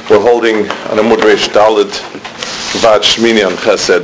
We're holding on Amud Reish Dalet Vad Shmini on Chesed.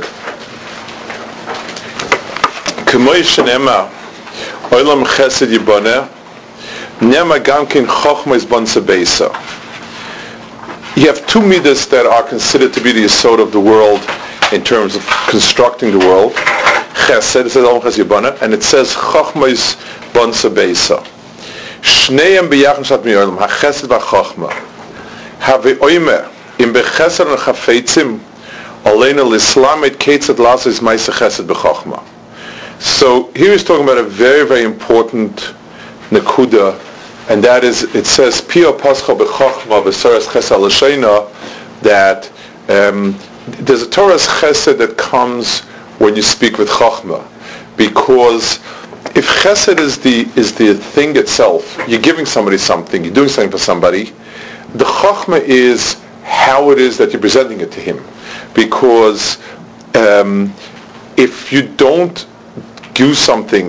K'moi shenema Olam Chesed Yiboneh Nema Gamkin Chochma Yizboneh Beisa. You have two midas that are considered to be the yesod of the world in terms of constructing the world. Chesed, it says Olam Chesed Yiboneh, and it says Chochma Yizboneh Beisa. Shneim biyachim shat mi'olam HaChesed v'Chochma. Have oimer in bechesed and chafetzim aleina l'islamit ketzad lasis ma'aseh chesed b'chochma. So here he's talking about a very, very important nekuda, and that is, it says pio pascha b'chochma v'soras chesed l'sheina, that there's a Torah's chesed that comes when you speak with chochma, because if chesed is the thing itself, you're giving somebody something, you're doing something for somebody. The chokhmah is how it is that you're presenting it to him. Because if you don't do something,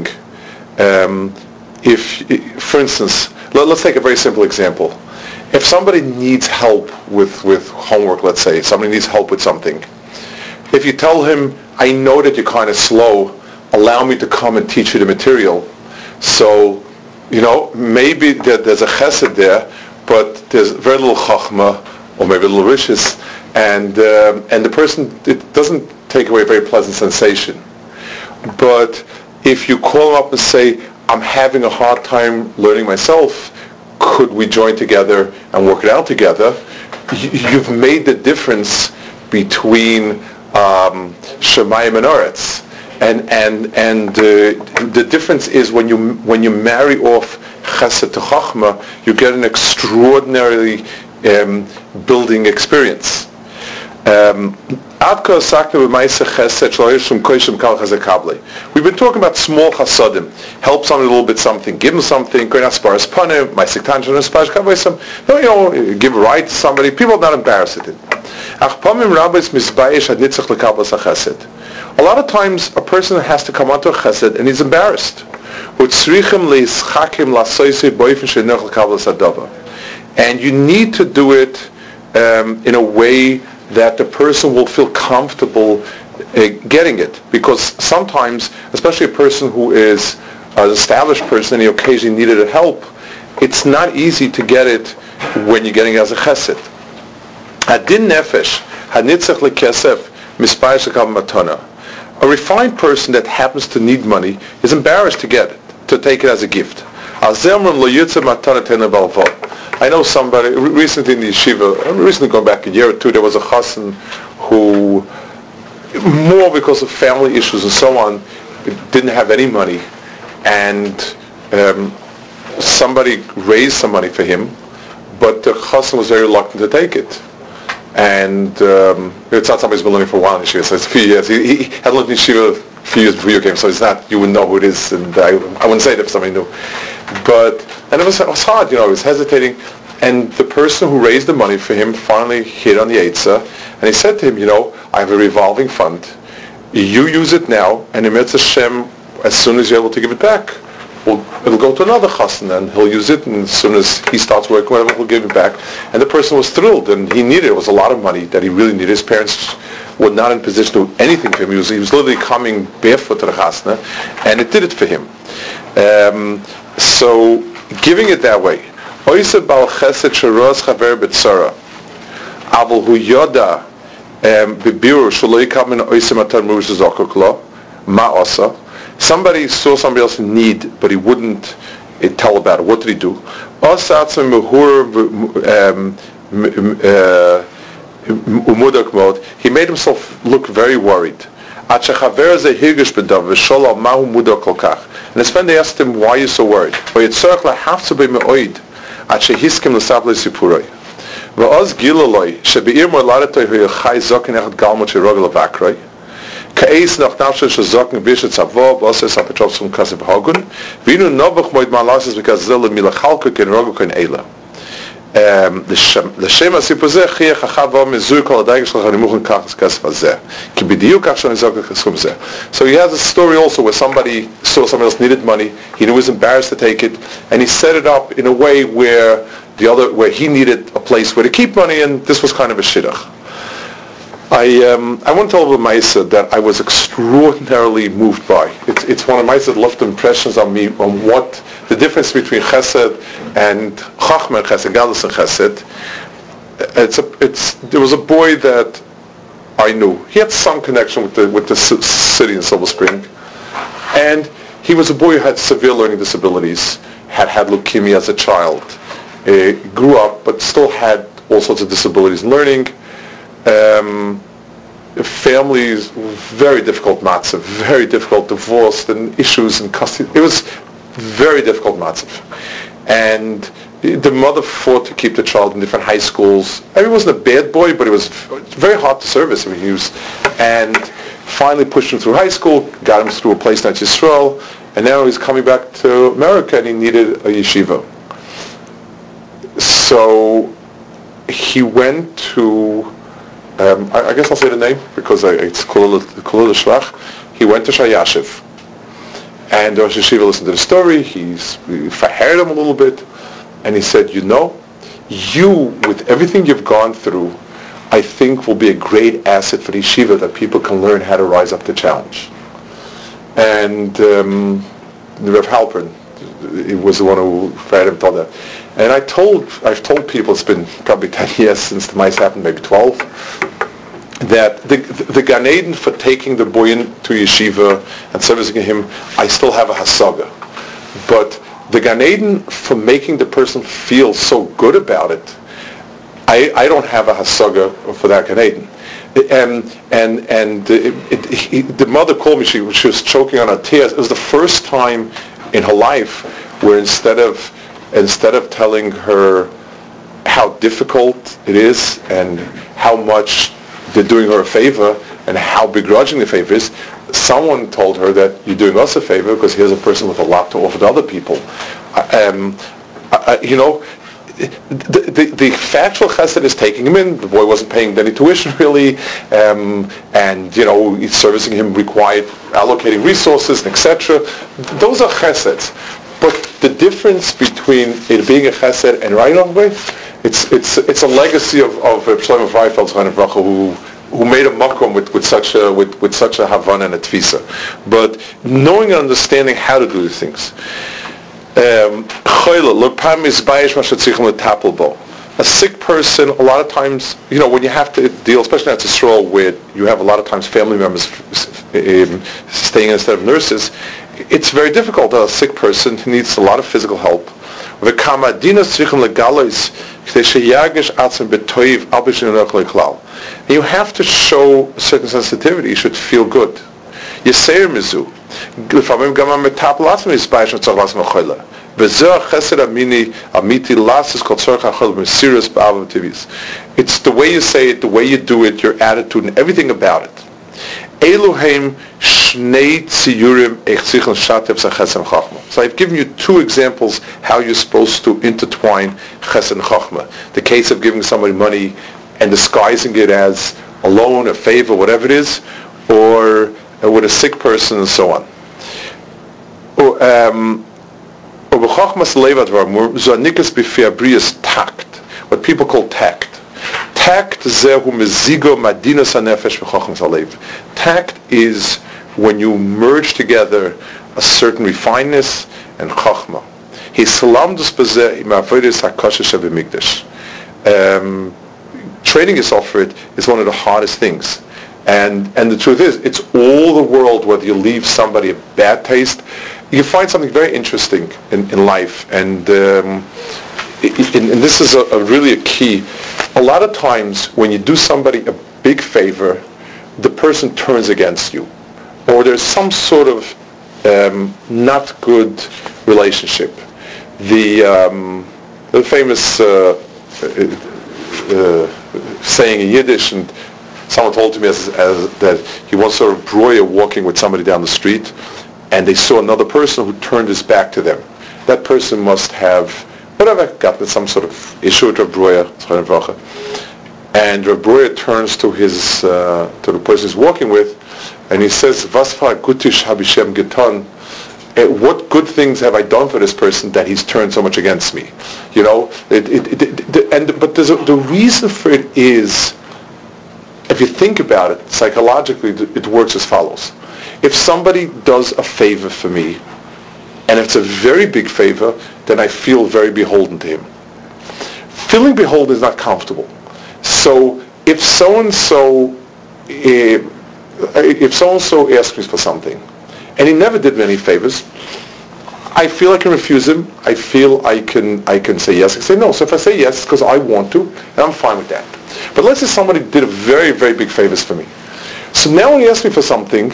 for instance, let's take a very simple example. If somebody needs help with homework, let's say, somebody needs help with something, if you tell him, I know that you're kind of slow, allow me to come and teach you the material. So, maybe there's a chesed there, but there's very little chachma, or maybe a little riches, and the person, it doesn't take away a very pleasant sensation. But if you call him up and say, I'm having a hard time learning myself, could we join together and work it out together? You've made the difference between Shemayim and Aretz. And the difference is when you marry off chesed to chachma, you get an extraordinarily building experience. We've been talking about small chasadim. Help somebody a little bit something, give them something, give a right to somebody. People are not embarrassed at it. A lot of times a person has to come onto a chesed and he's embarrassed. And you need to do it in a way that the person will feel comfortable getting it. Because sometimes, especially a person who is an established person and he occasionally needed help, it's not easy to get it when you're getting it as a chesed. Hadin nefesh, hanitzach lekesef, mispayir shekam matana. A refined person that happens to need money is embarrassed to get it, to take it as a gift. I know somebody, recently in the yeshiva, going back a year or two, there was a chassan who, more because of family issues and so on, didn't have any money, and somebody raised some money for him, but the chassan was very reluctant to take it. And it's not somebody who's been learning for a while in yeshiva, so it's a few years. He had learned in yeshiva a few years before you came, so it's not, you wouldn't know who it is, and I wouldn't say it if somebody knew. And it was hard, I was hesitating, and the person who raised the money for him finally hit on the eitzah, and he said to him, I have a revolving fund. You use it now, and in Emetz Hashem, as soon as you're able to give it back, it'll go to another chassan, and he'll use it, and as soon as he starts working, whatever, he'll give it back. And the person was thrilled, and he needed it. It was a lot of money that he really needed. His parents were not in position to do anything for him. He was literally coming barefoot to the chasna, and it did it for him. So giving it that way. Oisa bal chesed sheros chaver b'tzara, abel hu yoda b'birur shelo yikam min oisa matan murish zokok lo ma osa. Somebody saw somebody else in need, but he wouldn't tell about it. What did he do? He made himself look very worried. And his friend asked him, why are you so worried? Ka'es nach nafshe shazokn bishet savo bosses apetros from kasib hagun vinu novach moed malasses because zelle milachalke ken rogo ken ela the shema sipozeh khie khava mezui kol adayg shel khanimuchen kachs kasib azeh ki bediuk kach shon izok khaskum zeh. So he has a story also where somebody saw somebody else needed money, he was embarrassed to take it, and he set it up in a way where the other where he needed a place where to keep money, and this was kind of a shidduch. I want to tell the Maisa that I was extraordinarily moved by. It's one of Maisa that left impressions on me on what the difference between Chesed and Chachma and Chesed, Gadlus and Chesed. There was a boy that I knew. He had some connection with the city in Silver Spring, and he was a boy who had severe learning disabilities, had leukemia as a child, grew up but still had all sorts of disabilities in learning. Families, very difficult matzav, very difficult, divorced and issues in custody. It was very difficult matzav. And the mother fought to keep the child in different high schools. I mean, he wasn't a bad boy, but it was very hard to service. I mean, and finally pushed him through high school, got him through a place in Yisrael, and now he's coming back to America and he needed a yeshiva. So he went to, I guess I'll say the name because it's Kulul Shvach. He went to Shayashiv. And the Rosh Yeshiva listened to the story. He heard him a little bit. And he said, you, with everything you've gone through, I think will be a great asset for the yeshiva that people can learn how to rise up to challenge. And the Rev Halpern, he was the one who had him told that. And I've told people, it's been probably 10 years since the mice happened, maybe 12, that the Gan Eden for taking the boy into yeshiva and servicing him, I still have a hasaga. But the Gan Eden for making the person feel so good about it, I don't have a hasaga for that Gan Eden. The mother called me, she was choking on her tears. It was the first time in her life where instead of telling her how difficult it is and how much they're doing her a favor and how begrudging the favor is, someone told her that you're doing us a favor because here's a person with a lot to offer to other people. The factual chesed is taking him in. The boy wasn't paying any tuition really, and servicing him required allocating resources, etc. Those are cheseds. But the difference between it being a chesed and right on way, it's a legacy of Shlomo Freifeld who made a makom with such a Havana and a tfisa. But knowing and understanding how to do these things. A sick person, a lot of times, when you have to deal, especially at Yisrael, where you have a lot of times family members staying instead of nurses, it's very difficult. A sick person needs a lot of physical help. You have to show a certain sensitivity. You should feel good. It's the way you say it, the way you do it, your attitude, and everything about it. So I've given you two examples how you're supposed to intertwine chesed and chachma. The case of giving somebody money and disguising it as a loan, a favor, whatever it is, or with a sick person and so on. What people call tact. Tact is when you merge together a certain refinedness and chachma. Training yourself for it is one of the hardest things. And the truth is, it's all the world, whether you leave somebody a bad taste, you find something very interesting in life. And this is really a key. A lot of times when you do somebody a big favor, the person turns against you. Or there's some sort of not good relationship. The famous saying in Yiddish, and someone told to me as that he once saw a broyer walking with somebody down the street, and they saw another person who turned his back to them. That person must have, gotten some sort of issue with Reb Broyer, and Reb Broyer turns to the person he's walking with, and he says, "Was für gutisch hab ich ihm getan." what good things have I done for this person that he's turned so much against me? You know, but the reason for it is, if you think about it psychologically, it works as follows. If somebody does a favor for me, and if it's a very big favor, then I feel very beholden to him. Feeling beholden is not comfortable. So if so-and-so asks me for something, and he never did me any favors, I feel I can refuse him. I feel I can say yes. I can say no. So if I say yes, it's because I want to, and I'm fine with that. But let's say somebody did a very, very big favors for me. So now when he asks me for something,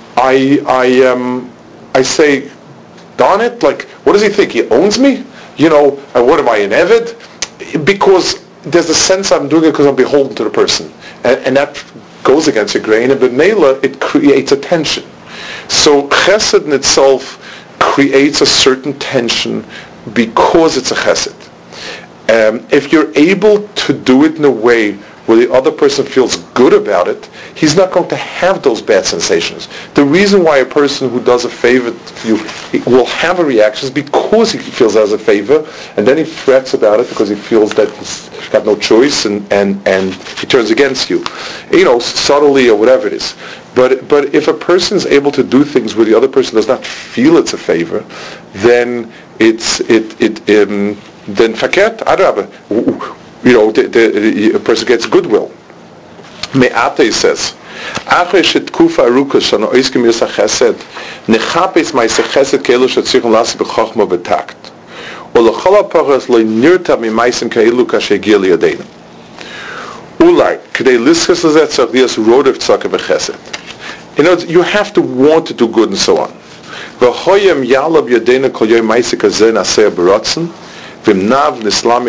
I say, darn it, like, what does he think? He owns me? You know, what am I, an Eved? Because there's a sense I'm doing it because I'm beholden to the person. And that goes against your grain, and b'meila, it creates a tension. So chesed in itself creates a certain tension because it's a chesed. If you're able to do it in a way where the other person feels good about it, he's not going to have those bad sensations. The reason why a person who does a favor to you will have a reaction is because he feels as a favor, and then he frets about it because he feels that he's got no choice, and he turns against you, you know, subtly or whatever it is. But if a person is able to do things where the other person does not feel it's a favor, then then verkehrt, adrabah, you know, a person gets goodwill. Me'ate says, אחרי שתקופה ארוכה שאנו עוסקים ביעש החסד, נחפש מעשה חסד כאלו שצריכים לעשות בחוכמה ובטקט. ולכל הפחות לא נרתע ממעשים כאלו כאשר הגיע לידינו. אולי, כדי לזכות לזה צריך להיות רודף צדקה וחסד. You know, you have to want to do good and so on. והוים יעלה בידינו כל יום מעשה כזה נעשה ברצון, I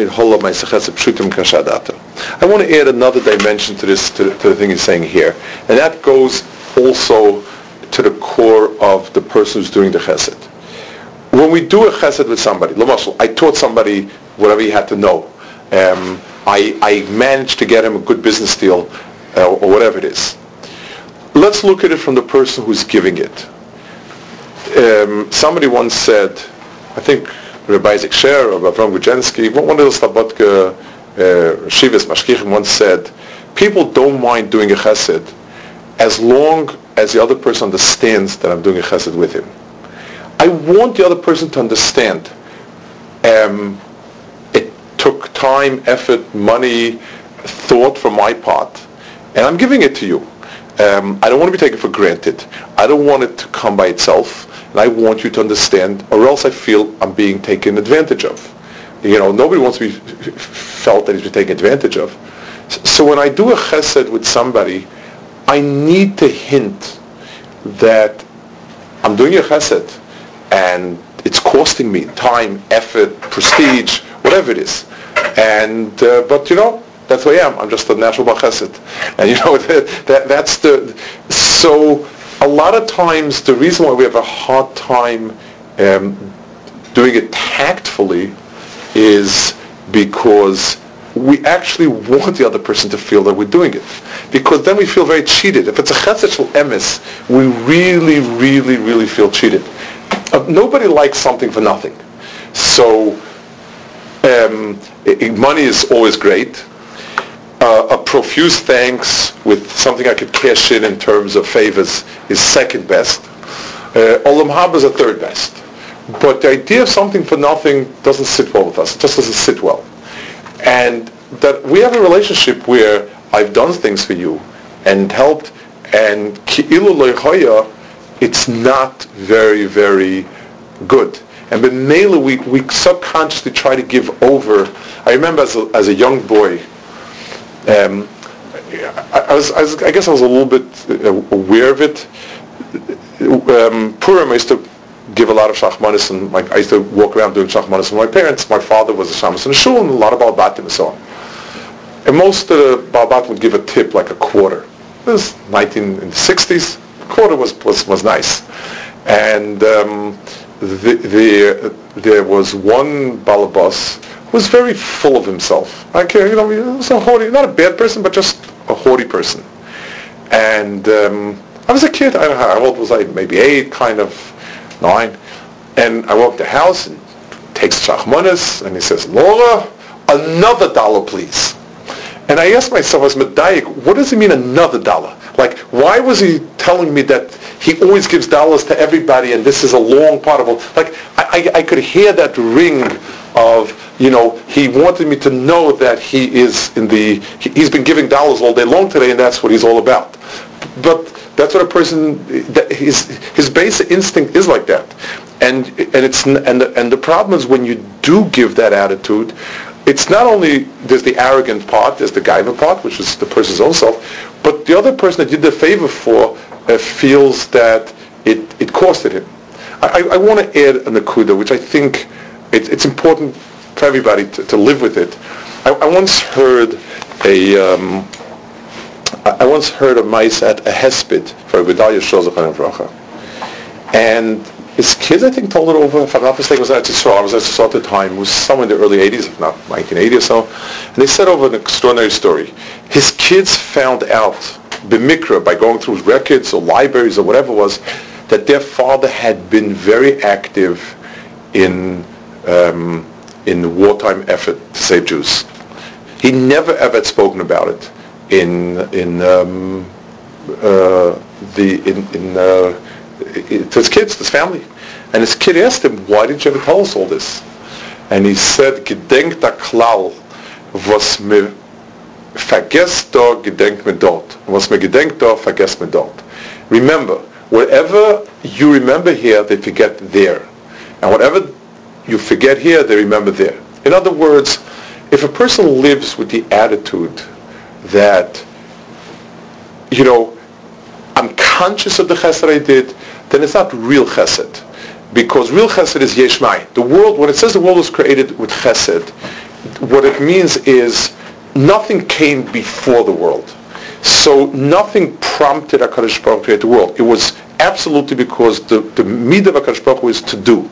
want to add another dimension to this, to the thing he's saying here, and that goes also to the core of the person who's doing the chesed. When we do a chesed with somebody, I taught somebody whatever he had to know. I managed to get him a good business deal, or whatever it is. Let's look at it from the person who's giving it. Somebody once said, I think Rabbi Isaac Sher or Avram Gujensky, one of those Slabodka Shivas Mashkichim once said, people don't mind doing a chesed as long as the other person understands that I'm doing a chesed with him. I want the other person to understand it took time, effort, money, thought from my part, and I'm giving it to you. I don't want to be taken for granted. I don't want it to come by itself. And I want you to understand, or else I feel I'm being taken advantage of. You know, nobody wants to be felt that he's been taken advantage of. So when I do a chesed with somebody, I need to hint that I'm doing a chesed, and it's costing me time, effort, prestige, whatever it is. And but you know, that's who I am. I'm just a natural bar chesed, and you know that's the so. A lot of times, the reason why we have a hard time doing it tactfully is because we actually want the other person to feel that we're doing it. Because then we feel very cheated. If it's a chesed shel emes, we really, really, really feel cheated. Nobody likes something for nothing. So money is always great. A profuse thanks with something I could cash in terms of favors is second best. Olam haba is a third best. But the idea of something for nothing doesn't sit well with us. It just doesn't sit well. And that we have a relationship where I've done things for you and helped, and ki'ilu lo yachaya, it's not very, very good. And b'meila we subconsciously try to give over. I remember as a young boy, I guess I was a little bit aware of it. Purim, I used to give a lot of shachmanis, and I used to walk around doing shachmanis with my parents. My father was a shamus in the shul, and a lot of balbatim and so on. And most of the balbatim would give a tip, like a quarter. It was in the 60s. A quarter was nice. And there was one balabas who was very full of himself. He was a haughty, not a bad person, but just a haughty person. And I was a kid. I don't know how old was I? Maybe 8, kind of 9. And I walk the house and takes Shachmanis, and he says, Laura, another $1, please. And I asked myself as Medayik, what does he mean another $1? Like, why was he telling me that he always gives dollars to everybody and this is a long part of it? Like, I could hear that ring of, he wanted me to know that he's been giving dollars all day long today and that's what he's all about. But that's what a person, his basic instinct is like that. And the problem is when you do give that attitude, it's not only there's the arrogant part, there's the gaiva part, which is the person's own self, but the other person that you did the favor for feels that it costed him. I want to add a nakuda, which I think it's important for everybody to live with it. I once heard a mice at a hesped for a Gedalia Shozach Bracha, and his kids, I think, told it over, if I'm not mistaken, was at Yisrael. I was at Yisrael at the time. It was somewhere in the early 80s, if not 1980 or so. And they said over an extraordinary story. His kids found out, b'mikra, by going through records or libraries or whatever it was, that their father had been very active in the wartime effort to save Jews. He never ever had spoken about it to his kids, to his family. And his kid asked him, why didn't you ever tell us all this? And he said, Gedenkt a klal, was me vergesst do, gedenkt me dort. Was me gedenkt do, vergesst me dort. Remember, whatever you remember here, they forget there. And whatever you forget here, they remember there. In other words, if a person lives with the attitude that, I'm conscious of the chesed I did, then it's not real chesed. Because real chesed is yesh mai. The world, when it says the world was created with chesed, what it means is nothing came before the world. So nothing prompted HaKadosh Baruch Hu to create the world. It was absolutely because the midah of HaKadosh Baruch Hu is to do.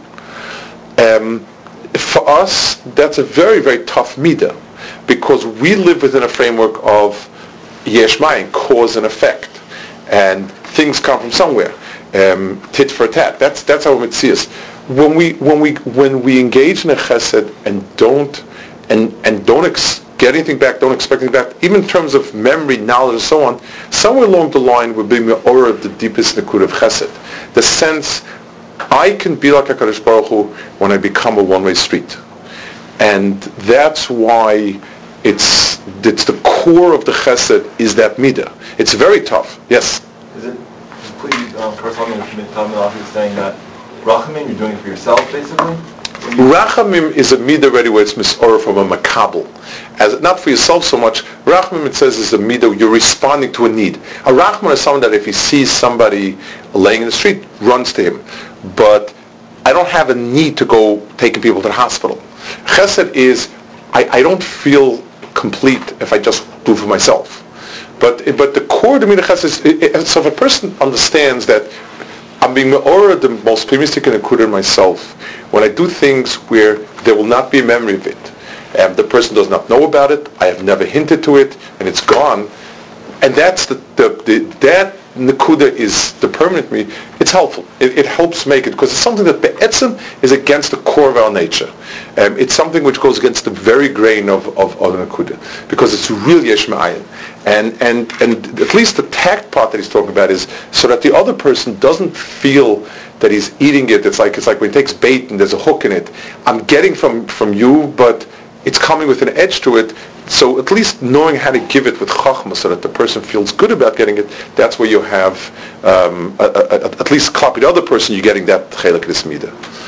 For us, that's a very, very tough midah, because we live within a framework of yesh mai, cause and effect. And things come from somewhere. Tit for tat. That's how it sees. When we engage in a chesed and don't get anything back, don't expect anything back, even in terms of memory, knowledge, and so on, somewhere along the line we're being the aura of the deepest nikud of chesed. The sense I can be like HaKadosh Baruch Hu when I become a one-way street, and that's why it's the core of the chesed is that midah. It's very tough. Yes. Is it completely corresponding with terminology saying that rachamim, you're doing it for yourself, basically? Rachamim is a midah already where it's misorah from a makabel. As not for yourself so much. Rachamim, it says, is a midah you're responding to a need. A rachman is someone that if he sees somebody laying in the street, runs to him. But I don't have a need to go taking people to the hospital. Chesed is I don't feel complete if I just do it for myself. But the core of the midah chesed is, so if a person understands that I'm being me'orah the most optimistic and included myself when I do things where there will not be a memory of it, and the person does not know about it, I have never hinted to it, and it's gone, and that's that nekuda is the permanent me. It's helpful. It helps make it, because it's something that be'etzim is against the core of our nature. It's something which goes against the very grain of nekuda, because it's really yesh ma'ayin. And at least the tact part that he's talking about is so that the other person doesn't feel that he's eating it. It's like when he takes bait and there's a hook in it. I'm getting from you, but it's coming with an edge to it. So at least knowing how to give it with chachma so that the person feels good about getting it, that's where you have, at least copy the other person, you're getting that chelik this midah.